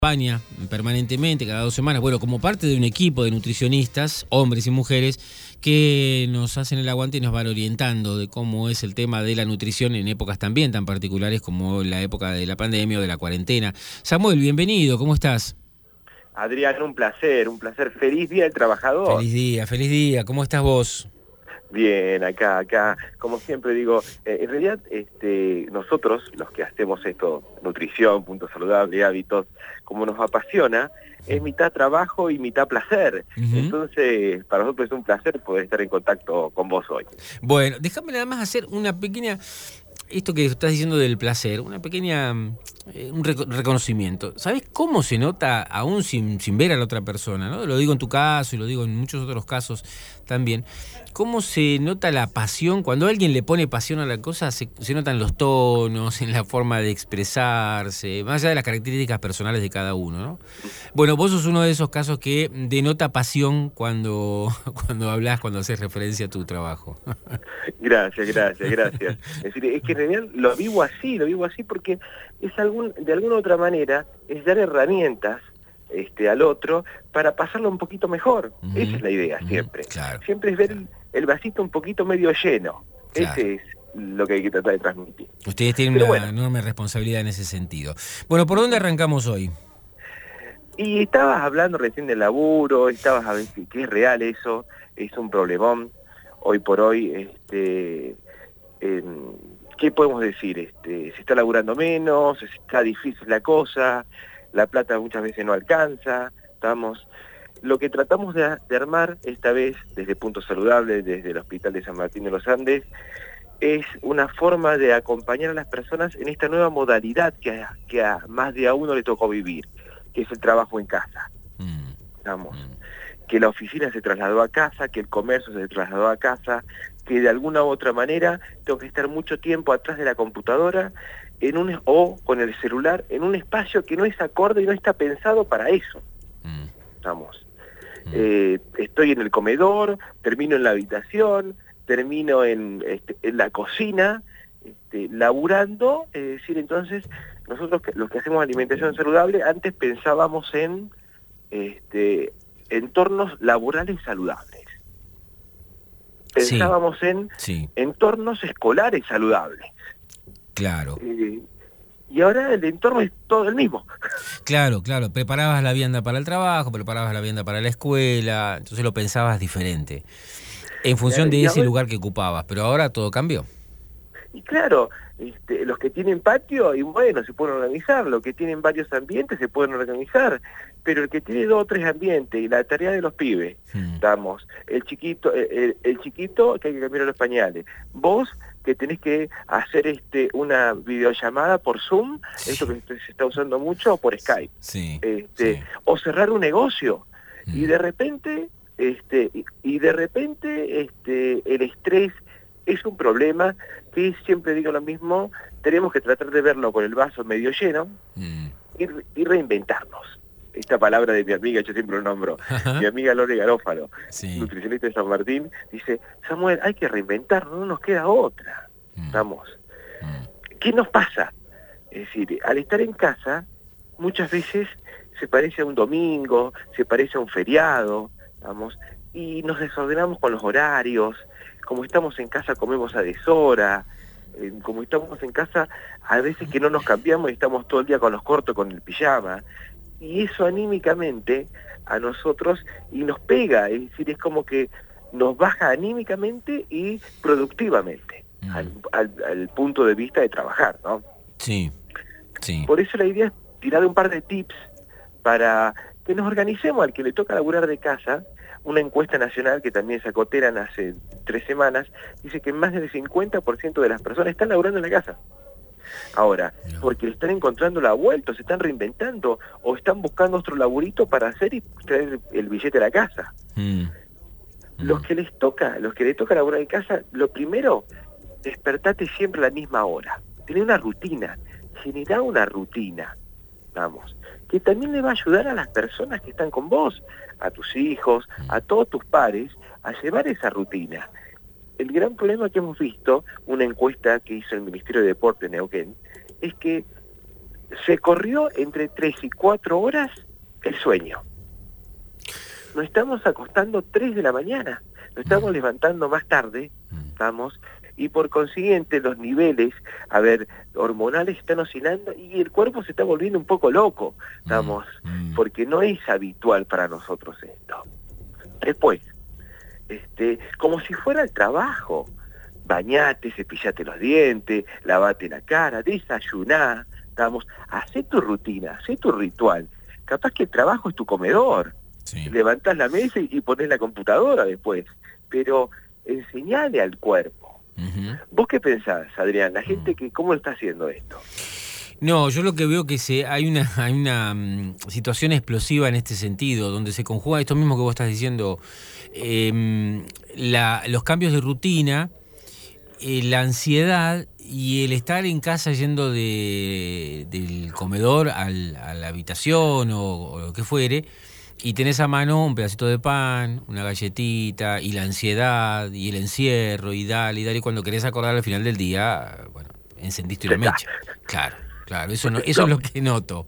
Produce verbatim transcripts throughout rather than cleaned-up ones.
España permanentemente, cada dos semanas, bueno, como parte de un equipo de nutricionistas, hombres y mujeres, que nos hacen el aguante y nos van orientando de cómo es el tema de la nutrición en épocas también tan particulares como la época de la pandemia o de la cuarentena. Samuel, bienvenido, ¿cómo estás? Adrián, un placer, un placer. Feliz Día del Trabajador. Feliz día, feliz día, ¿cómo estás vos? Bien, acá, acá, como siempre digo, eh, en realidad este, nosotros, los que hacemos esto, nutrición, punto saludable, hábitos, como nos apasiona, es mitad trabajo y mitad placer. Uh-huh. Entonces, para nosotros es un placer poder estar en contacto con vos hoy. Bueno, déjame nada más hacer una pequeña... Esto que estás diciendo del placer, una pequeña, eh, un rec- reconocimiento. ¿Sabés cómo se nota aún sin, sin ver a la otra persona, ¿no? Lo digo en tu caso y lo digo en muchos otros casos también. ¿Cómo se nota la pasión? Cuando alguien le pone pasión a la cosa, se, se notan los tonos, en la forma de expresarse, más allá de las características personales de cada uno, ¿no? Bueno, vos sos uno de esos casos que denota pasión cuando, cuando hablas, cuando haces referencia a tu trabajo. Gracias, gracias, gracias. Es decir, es que en realidad lo vivo así, lo vivo así porque es algún, de alguna otra manera, es dar herramientas este, al otro para pasarlo un poquito mejor. Uh-huh. Esa es la idea, uh-huh. siempre. Claro, siempre es ver claro. el, el vasito un poquito medio lleno. Claro. Ese es lo que hay que tratar de transmitir. Ustedes tienen Pero una bueno, enorme responsabilidad en ese sentido. Bueno, ¿por dónde arrancamos hoy? Y estabas hablando recién del laburo, estabas a ver si es real eso, es un problemón. Hoy por hoy, este, eh, ¿qué podemos decir? Este, se está laburando menos, está difícil la cosa, la plata muchas veces no alcanza, estamos... Lo que tratamos de, de armar esta vez, desde Punto Saludable, desde el Hospital de San Martín de los Andes, es una forma de acompañar a las personas en esta nueva modalidad que a, que a más de a uno le tocó vivir, que es el trabajo en casa. Mm. Digamos, mm. que la oficina se trasladó a casa, que el comercio se trasladó a casa, que de alguna u otra manera tengo que estar mucho tiempo atrás de la computadora en un, o con el celular en un espacio que no es acorde y no está pensado para eso. Mm. Vamos. Mm. Eh, estoy en el comedor, termino en la habitación, termino en, este, en la cocina, este, laburando, es decir, entonces nosotros los que hacemos alimentación saludable antes pensábamos en este, entornos laborales saludables. Pensábamos sí, en sí. entornos escolares saludables. Claro. Eh, y ahora el entorno es todo el mismo. Claro, claro. Preparabas la vianda para el trabajo, preparabas la vianda para la escuela, entonces lo pensabas diferente. En función claro, de ese ahora, lugar que ocupabas, pero ahora todo cambió. Y claro, este, los que tienen patio, y bueno, se pueden organizar, los que tienen varios ambientes se pueden organizar, pero el que tiene dos o tres ambientes y la tarea de los pibes, hmm. damos, el chiquito, el, el chiquito que hay que cambiar los pañales, vos que tenés que hacer este una videollamada por Zoom, sí. esto que se está usando mucho, o por Skype, sí. Este, sí. o cerrar un negocio, hmm. y de repente, este, y, y de repente este, el estrés es un problema que siempre digo lo mismo, tenemos que tratar de verlo con el vaso medio lleno mm. y, y reinventarnos. Esta palabra de mi amiga, yo siempre lo nombro, Ajá. mi amiga Lore Garófalo, sí. nutricionista de San Martín, dice, Samuel, hay que reinventarnos, no nos queda otra. Mm. Vamos. Mm. ¿Qué nos pasa? Es decir, al estar en casa, muchas veces se parece a un domingo, se parece a un feriado, vamos, y nos desordenamos con los horarios. Como estamos en casa comemos a deshora, eh, como estamos en casa a veces que no nos cambiamos y estamos todo el día con los cortos, con el pijama, y eso anímicamente a nosotros y nos pega, es decir, es como que nos baja anímicamente y productivamente mm. al, al, al punto de vista de trabajar, ¿no? Sí, sí. Por eso la idea es tirar un par de tips para que nos organicemos al que le toca laburar de casa. Una encuesta nacional que también sacó Teran hace tres semanas, dice que más del cincuenta por ciento de las personas están laburando en la casa. Ahora, no. porque le están encontrando la vuelta, se están reinventando, o están buscando otro laburito para hacer y traer el billete a la casa. Mm. Mm. Los que les toca, los que les toca laburar en casa, lo primero, despertate siempre a la misma hora. Tener una rutina, generar una rutina, vamos, que también le va a ayudar a las personas que están con vos, a tus hijos, a todos tus pares, a llevar esa rutina. El gran problema que hemos visto, una encuesta que hizo el Ministerio de Deporte en Neuquén, es que se corrió entre tres y cuatro horas el sueño. Nos estamos acostando tres de la mañana, nos estamos levantando más tarde, estamos, y por consiguiente los niveles, a ver, hormonales están oscilando y el cuerpo se está volviendo un poco loco, estamos, porque no es habitual para nosotros esto. Después, este, como si fuera el trabajo, bañate, cepillate los dientes, lavate la cara, desayuná, estamos, hacé tu rutina, hacé tu ritual. Capaz que el trabajo es tu comedor. Sí. Levantás la mesa y, y ponés la computadora después. Pero enseñale al cuerpo. Uh-huh. ¿Vos qué pensás, Adrián? La gente, que ¿cómo está haciendo esto? No, yo lo que veo que se, hay una, hay una um, situación explosiva en este sentido, donde se conjuga esto mismo que vos estás diciendo, eh, la, los cambios de rutina, eh, la ansiedad y el estar en casa yendo de, del comedor al, a la habitación o, o lo que fuere, y tenés a mano un pedacito de pan, una galletita, y la ansiedad, y el encierro, y dale, y dale, y cuando querés acordar al final del día, bueno, encendiste una mecha. Claro, claro, eso, no, eso no. es lo que noto.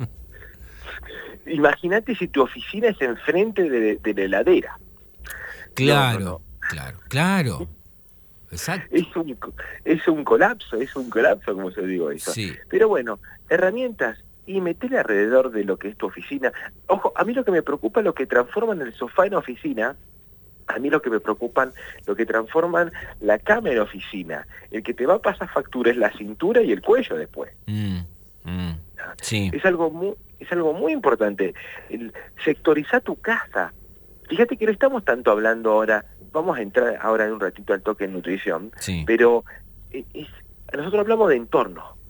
Imagínate si tu oficina es enfrente de, de la heladera. Claro, no, no, no. claro, claro. Exacto. Es un, es un colapso, es un colapso, como se digo eso. Sí. Pero bueno, herramientas, y metele alrededor de lo que es tu oficina. Ojo, a mí lo que me preocupa es lo que transforman el sofá en oficina. A mí lo que me preocupan, lo que transforman la cama en oficina. El que te va a pasar factura es la cintura y el cuello después. Mm, mm, sí. Es algo muy, es algo muy importante. El sectorizar tu casa. Fíjate que no estamos tanto hablando ahora, vamos a entrar ahora en un ratito al toque en nutrición, sí. pero es, nosotros hablamos de entorno.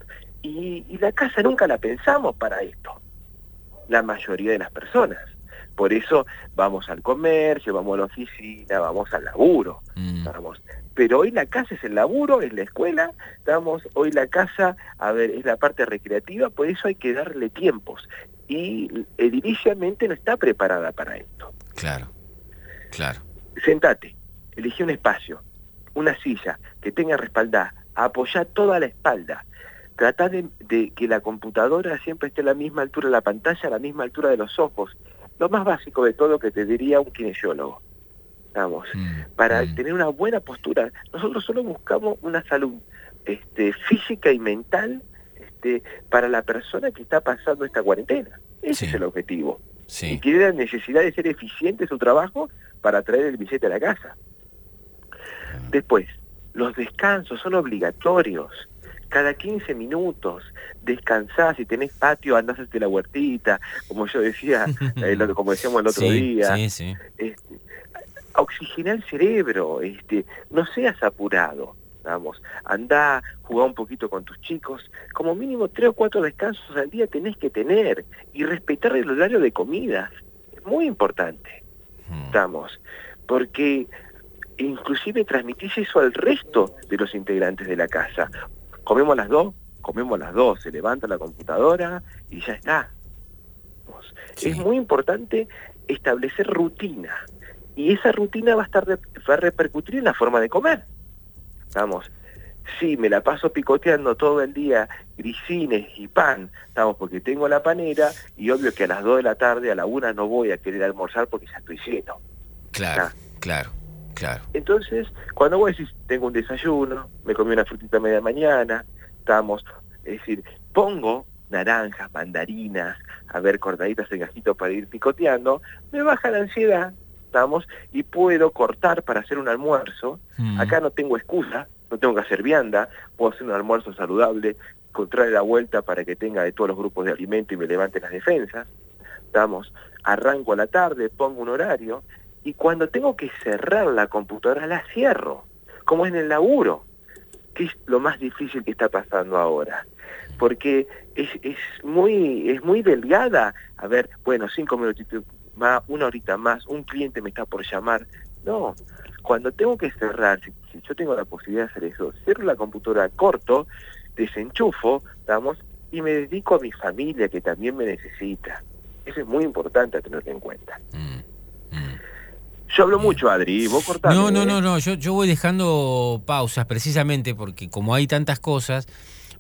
Y, y la casa nunca la pensamos para esto, la mayoría de las personas. Por eso vamos al comercio, vamos a la oficina, vamos al laburo. Mm. Vamos. Pero hoy la casa es el laburo, es la escuela, vamos, hoy la casa, a ver, es la parte recreativa, por eso hay que darle tiempos. Y ediliciamente no está preparada para esto. Claro, claro. Sentate, elegí un espacio, una silla que tenga respaldada, apoyá toda la espalda. Trata de, de que la computadora siempre esté a la misma altura de la pantalla, a la misma altura de los ojos. Lo más básico de todo que te diría un kinesiólogo. Vamos, mm, para mm. tener una buena postura. Nosotros solo buscamos una salud este, física y mental este, para la persona que está pasando esta cuarentena. Ese sí. es el objetivo. Sí. Y tiene la necesidad de ser eficiente en su trabajo para traer el billete a la casa. Mm. Después, los descansos son obligatorios. Cada quince minutos, descansás, si tenés patio, andás hacia la huertita, como yo decía, eh, lo, como decíamos el otro sí, día. Sí, sí. Este, oxigena el cerebro, este, no seas apurado, vamos, andá, jugá un poquito con tus chicos, como mínimo tres o cuatro descansos al día tenés que tener, y respetar el horario de comidas, es muy importante, hmm. vamos, porque inclusive transmitís eso al resto de los integrantes de la casa. Comemos a las dos, comemos a las dos, se levanta la computadora y ya está. Sí. Es muy importante establecer rutina, y esa rutina va a estar va a repercutir en la forma de comer. Vamos, sí, me la paso picoteando todo el día grisines y pan, vamos, porque tengo la panera, y obvio que a las dos de la tarde, a la una no voy a querer almorzar porque ya estoy lleno. Claro, ¿Ah? claro. Claro. Entonces, cuando vos decís, tengo un desayuno, me comí una frutita a media mañana, estamos, es decir, pongo naranjas, mandarinas, a ver, cortaditas en gajitos para ir picoteando, me baja la ansiedad, estamos, y puedo cortar para hacer un almuerzo. Mm. Acá no tengo excusa, no tengo que hacer vianda, puedo hacer un almuerzo saludable, encontrar la vuelta para que tenga de todos los grupos de alimento y me levante las defensas, estamos, arranco a la tarde, pongo un horario, y cuando tengo que cerrar la computadora, la cierro, como en el laburo, que es lo más difícil que está pasando ahora. Porque es, es, muy, es muy delgada. A ver, bueno, cinco minutitos más, una horita más, un cliente me está por llamar. No, cuando tengo que cerrar, si, si yo tengo la posibilidad de hacer eso, cierro la computadora, corto, desenchufo, ¿estamos? Y me dedico a mi familia, que también me necesita. Eso es muy importante a tener en cuenta. Mm, mm. Yo hablo mucho, Adri, vos cortás. No, no, no, no, yo, yo voy dejando pausas precisamente porque como hay tantas cosas,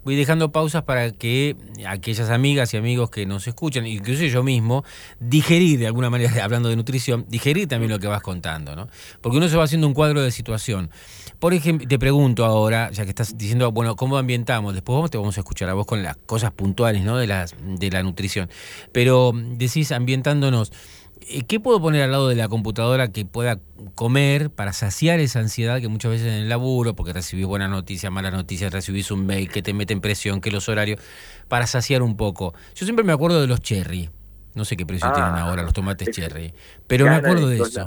voy dejando pausas para que aquellas amigas y amigos que nos escuchan, incluso yo mismo, digerir de alguna manera, hablando de nutrición, digerir también lo que vas contando, ¿no? Porque uno se va haciendo un cuadro de situación. Por ejemplo, te pregunto ahora, ya que estás diciendo, bueno, ¿cómo ambientamos? Después vamos, te vamos a escuchar a vos con las cosas puntuales, ¿no? De, las, de la nutrición. Pero decís, ambientándonos, ¿qué puedo poner al lado de la computadora que pueda comer para saciar esa ansiedad que muchas veces en el laburo, porque recibís buenas noticias, malas noticias, recibís un mail que te mete en presión, que los horarios, para saciar un poco? Yo siempre me acuerdo de los cherry. No sé qué precio Ah, tienen ahora los tomates cherry, pero me acuerdo de eso.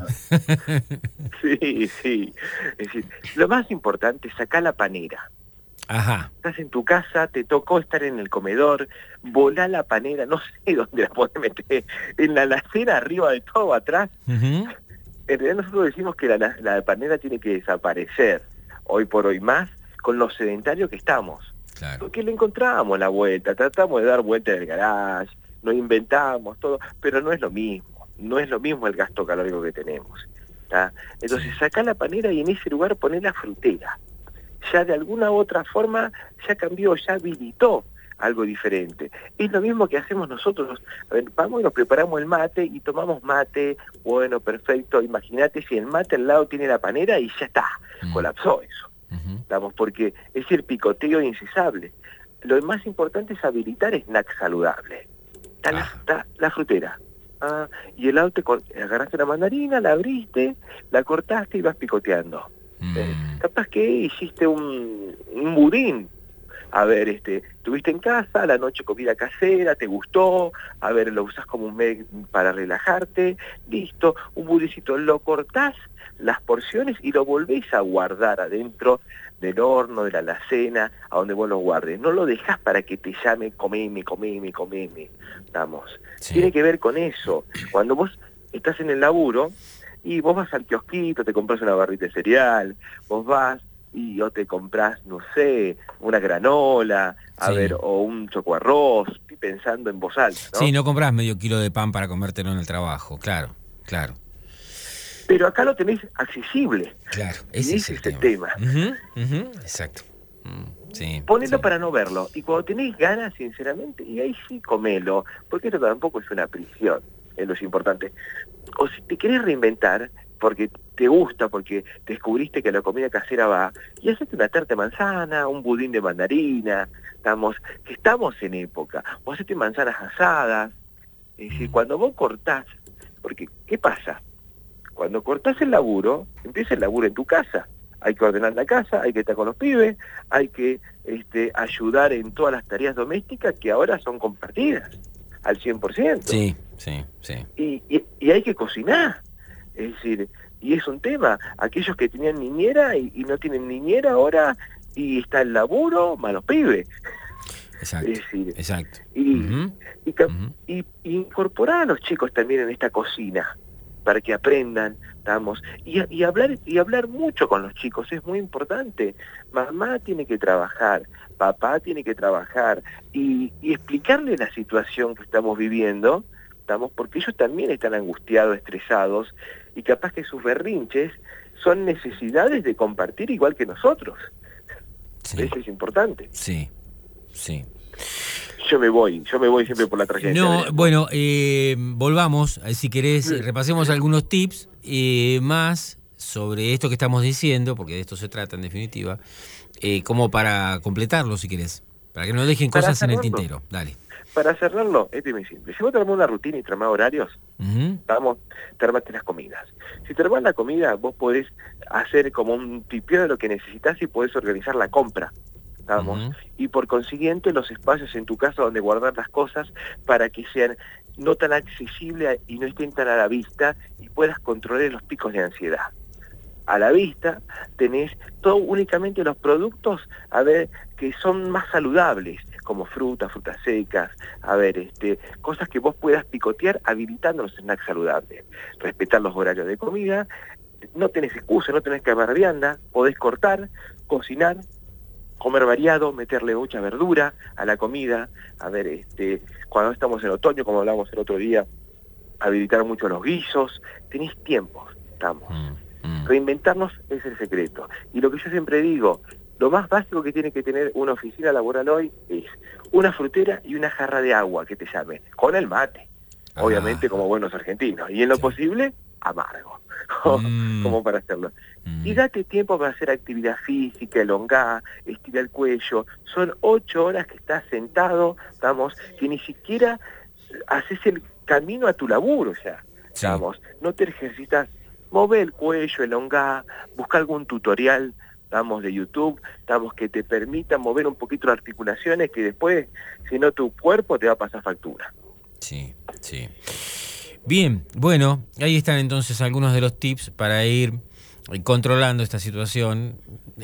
Sí, sí. Es decir, lo más importante es sacar la panera. Ajá. Estás en tu casa, te tocó estar en el comedor, volá la panera, no sé dónde la podés meter, en la alacena, arriba de todo, atrás. Uh-huh. En realidad nosotros decimos que la, la panera tiene que desaparecer, hoy por hoy más, con lo sedentario que estamos. Claro. Porque le encontramos la vuelta, tratamos de dar vuelta en el garage, nos inventamos todo, pero no es lo mismo, no es lo mismo el gasto calórico que tenemos, ¿tá? Entonces Sí. sacá la panera y en ese lugar poné la frutera. Ya de alguna u otra forma ya cambió, ya habilitó algo diferente. Es lo mismo que hacemos nosotros. A ver, vamos y nos preparamos el mate y tomamos mate, bueno, perfecto. Imagínate si el mate al lado tiene la panera y ya está, Mm. colapsó eso. Uh-huh. Estamos, porque es el picoteo incesable. Lo más importante es habilitar snacks saludables. Está la, Ah. está la frutera. Ah, y el lado te cor- agarraste la mandarina, la abriste, la cortaste y vas picoteando. Mm. Eh, capaz que hiciste un, un budín. A ver, este, tuviste en casa, a la noche comida casera, te gustó, a ver, lo usás como un medio para relajarte, listo, un budincito, lo cortás las porciones y lo volvés a guardar adentro del horno, de la alacena, a donde vos lo guardes. No lo dejás para que te llame, comeme, comeme, comeme. Vamos. Sí. Tiene que ver con eso. Cuando vos estás en el laburo y vos vas al kiosquito, te compras una barrita de cereal, vos vas y o te compras, no sé, una granola, a Sí. ver, o un chocoarroz, estoy pensando en voz alta, ¿no? Sí, no compras medio kilo de pan para comértelo en el trabajo, claro, claro. Pero acá lo tenés accesible. Claro, Y ese es ese el es el tema. tema. Ujú, ujú, exacto. Mm, sí, Ponelo sí. para no verlo. Y cuando tenés ganas, sinceramente, y ahí sí comelo, porque esto tampoco es una prisión, es lo importante. O si te querés reinventar, porque te gusta, porque descubriste que la comida casera va, y hacete una tarta de manzana, un budín de mandarina, estamos, que estamos en época, o hacete manzanas asadas. Es decir, Mm. cuando vos cortás, porque, ¿qué pasa? Cuando cortás el laburo, empieza el laburo en tu casa. Hay que ordenar la casa, hay que estar con los pibes, hay que este, ayudar en todas las tareas domésticas que ahora son compartidas al cien por ciento. Sí, sí, sí. Y, y, y hay que cocinar. Es decir, y es un tema. Aquellos que tenían niñera y, y no tienen niñera ahora, y está el laburo, malos pibes. Exacto, Es decir, exacto. y, Ujú, y, cap- ujú. y- y incorporar a los chicos también en esta cocina para que aprendan, estamos, y, y hablar y hablar mucho con los chicos es muy importante. Mamá tiene que trabajar, papá tiene que trabajar y, y explicarle la situación que estamos viviendo, estamos, porque ellos también están angustiados, estresados y capaz que sus berrinches son necesidades de compartir igual que nosotros. Sí, Eso es importante. sí, sí. Yo me voy, yo me voy siempre por la tragedia. No, bueno, eh, volvamos, eh, si querés, Sí. repasemos algunos tips eh, más sobre esto que estamos diciendo, porque de esto se trata en definitiva, eh, como para completarlo, si querés, para que no dejen Para cosas en el cerrarlo. tintero. Dale. Para cerrarlo, este es muy simple. Si vos te armás una rutina y te armás horarios, Ujú, vamos, te armaste las comidas. Si te armás la comida, vos podés hacer como un tipeo de lo que necesitas y podés organizar la compra. Vamos. ujú. Y por consiguiente los espacios en tu casa donde guardar las cosas para que sean no tan accesibles y no estén tan a la vista y puedas controlar los picos de ansiedad. A la vista tenés todo únicamente los productos, a ver, que son más saludables, como frutas, frutas secas, a ver, este, cosas que vos puedas picotear habilitando los snacks saludables. Respetar los horarios de comida, no tenés excusa, no tenés que armar vianda, podés cortar, cocinar, comer variado, meterle mucha verdura a la comida, a ver, este, cuando estamos en otoño, como hablábamos el otro día, habilitar mucho los guisos, tenés tiempo, estamos. Mm, mm. Reinventarnos es el secreto. Y lo que yo siempre digo, Lo más básico que tiene que tener una oficina laboral hoy es una frutera y una jarra de agua que te llame, con el mate, ah. obviamente como buenos argentinos, y en lo sí. posible, amargo, mm. como para hacerlo. Mm. Y date tiempo para hacer actividad física, elongar, estirar el cuello. Son ocho horas que estás sentado, vamos, que ni siquiera haces el camino a tu laburo ya, sí. vamos, no te ejercitas, mover el cuello, elongar, busca algún tutorial, vamos, de YouTube, vamos, que te permita mover un poquito las articulaciones, que después, si no, tu cuerpo te va a pasar factura. Sí, sí. Bien, bueno, ahí están entonces algunos de los tips para ir controlando esta situación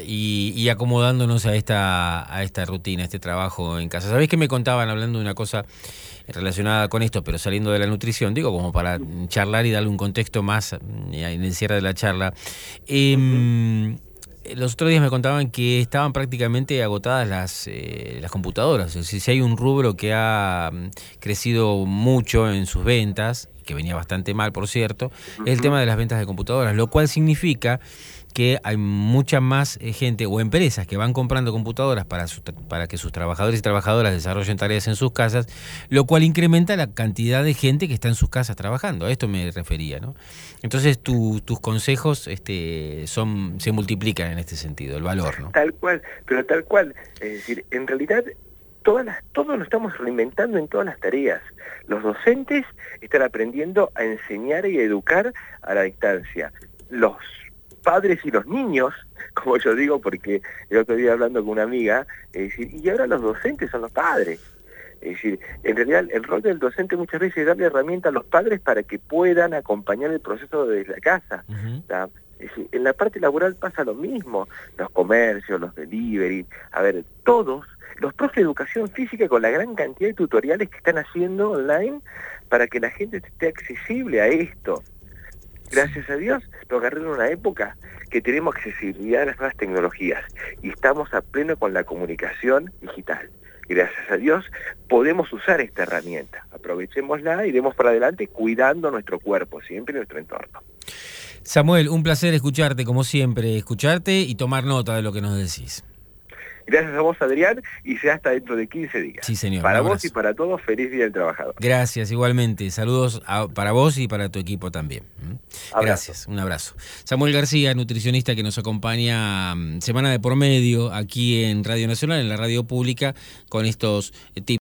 y, y acomodándonos a esta, a esta rutina, a este trabajo en casa. ¿Sabés que me contaban hablando de una cosa relacionada con esto, pero saliendo de la nutrición? Digo, como para charlar y darle un contexto más en el cierre de la charla. Eh, uh-huh. Los otros días me contaban que estaban prácticamente agotadas las, eh, las computadoras. Es decir, si hay un rubro que ha crecido mucho en sus ventas, que venía bastante mal, por cierto, uh-huh. es el tema de las ventas de computadoras, lo cual significa que hay mucha más gente o empresas que van comprando computadoras para, su, para que sus trabajadores y trabajadoras desarrollen tareas en sus casas, lo cual incrementa la cantidad de gente que está en sus casas trabajando. A esto me refería, ¿no? Entonces tu, tus consejos este, son se multiplican en este sentido, el valor, ¿no? Tal cual, pero tal cual. Es decir, en realidad todas las, todos lo estamos reinventando en todas las tareas. Los docentes están aprendiendo a enseñar y a educar a la distancia. Los padres y los niños, como yo digo, porque el otro día hablando con una amiga, es decir, y ahora los docentes son los padres. Es decir, en realidad el rol del docente muchas veces es darle herramientas a los padres para que puedan acompañar el proceso desde la casa. Uh-huh. Es decir, en la parte laboral pasa lo mismo, los comercios, los delivery, a ver, todos, los profes de educación física con la gran cantidad de tutoriales que están haciendo online para que la gente esté accesible a esto. Gracias a Dios, nos agarró en una época que tenemos accesibilidad a las nuevas tecnologías y estamos a pleno con la comunicación digital. Gracias a Dios, podemos usar esta herramienta. Aprovechémosla y demos para adelante cuidando nuestro cuerpo, siempre nuestro entorno. Samuel, un placer escucharte, como siempre, escucharte y tomar nota de lo que nos decís. Gracias a vos, Adrián, y sea hasta dentro de quince días. Sí, señor. Para vos y para todos, feliz Día del Trabajador. Gracias, igualmente. Saludos a, para vos y para tu equipo también. Abrazo. Gracias, un abrazo. Samuel García, nutricionista que nos acompaña semana de por medio aquí en Radio Nacional, en la radio pública, con estos tips.